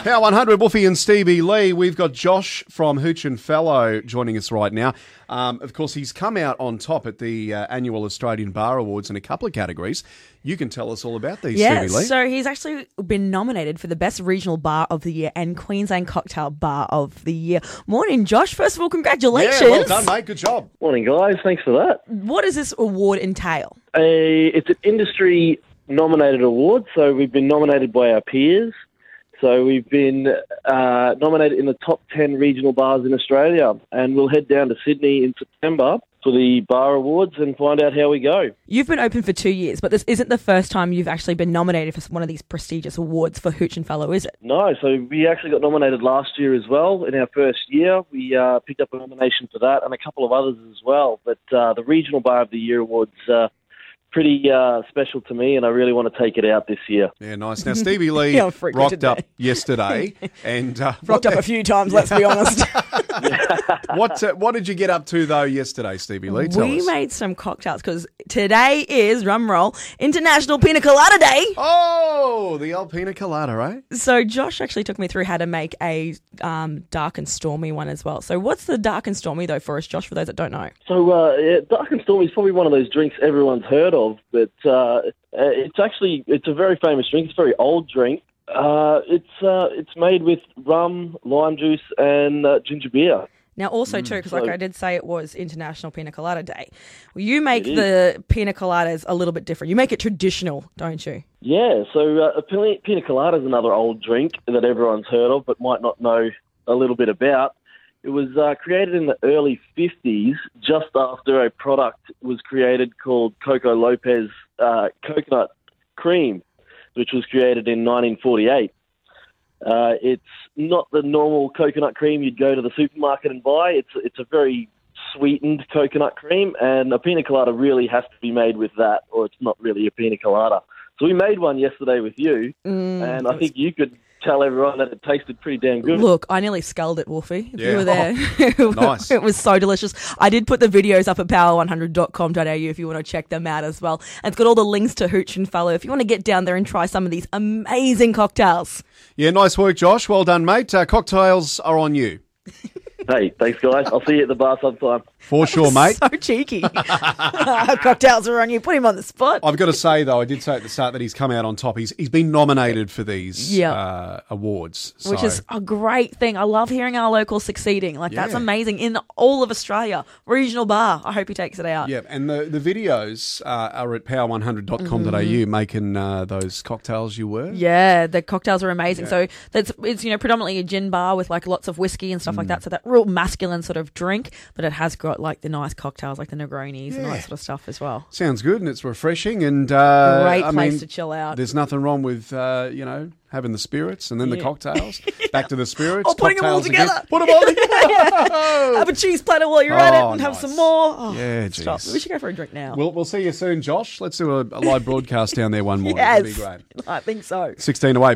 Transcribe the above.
Power 100, Wolfie and Stevie Lee. We've got Josh from Hooch and Fellow joining us right now. Of course, he's come out on top at the annual Australian Bar Awards in a couple of categories. You can tell us all about these, Stevie Lee. So he's actually been nominated for the Best Regional Bar of the Year and Queensland Cocktail Bar of the Year. Morning, Josh. First of all, congratulations. Yeah, well done, mate. Good job. Morning, guys. Thanks for that. What does this award entail? It's an industry-nominated award, so we've been nominated by our peers. So we've been nominated in the top 10 regional bars in Australia, and we'll head down to Sydney in September for the Bar Awards and find out how we go. You've been open for 2 years, but this isn't the first time you've actually been nominated for one of these prestigious awards for Hooch and Fellow, is it? No, so we actually got nominated last year as well. In our first year, we picked up a nomination for that and a couple of others as well. But the Regional Bar of the Year Awards pretty special to me, and I really want to take it out this year. Yeah, nice. Now, Stevie Lee rocked up yesterday. and rocked up a few times, let's be honest. What did you get up to, though, yesterday, Stevie Lee? Tell We us. made some cocktails because today is, drum roll, International Pina Colada Day. Oh, the old pina colada, eh? So Josh actually took me through how to make a dark and stormy one as well. So what's the dark and stormy, though, for us, Josh, for those that don't know? So Dark and Stormy is probably one of those drinks everyone's heard of, but it's a very famous drink. It's a very old drink. It's made with rum, lime juice, and ginger beer. Now, also, too, because like I did say, it was International Pina Colada Day. Well, you make the pina coladas a little bit different. You make it traditional, don't you? Yeah, so a pina colada is another old drink that everyone's heard of but might not know a little bit about. It was created in the early 50s, just after a product was created called Coco Lopez Coconut Cream, which was created in 1948. It's not the normal coconut cream you'd go to the supermarket and buy. It's a very sweetened coconut cream, and a pina colada really has to be made with that, or it's not really a pina colada. So we made one yesterday with you, and I think you could tell everyone that it tasted pretty damn good. Look, I nearly sculled it, Wolfie. If you were there. Nice. It was so delicious. I did put the videos up at power100.com.au if you want to check them out as well. And it's got all the links to Hooch and Fellow if you want to get down there and try some of these amazing cocktails. Yeah, nice work, Josh. Well done, mate. Cocktails are on you. Hey, thanks, guys. I'll see you at the bar sometime. For sure, mate. So cheeky. Cocktails are on you. Put him on the spot. I've got to say, though, I did say at the start that he's come out on top. He's been nominated for these awards. Which is a great thing. I love hearing our locals succeeding. That's amazing. In all of Australia. Regional bar. I hope he takes it out. Yeah, and the videos are at power100.com.au making those cocktails you were. Yeah, the cocktails are amazing. So it's predominantly a gin bar with lots of whiskey and stuff like that. So that real masculine sort of drink, but it has got the nice cocktails like the Negronis and all that sort of stuff as well. Sounds good, and it's refreshing, and great place to chill out. There's nothing wrong with having the spirits and then the cocktails. Back to the spirits. Or putting them all together. Again. Put them all together. Have a cheese platter while you're at it and have some more. Oh, yeah, stop. geez. We should go for a drink now. We'll see you soon, Josh. Let's do a live broadcast down there one morning. Yes. That'd be great. I think so. 16 away.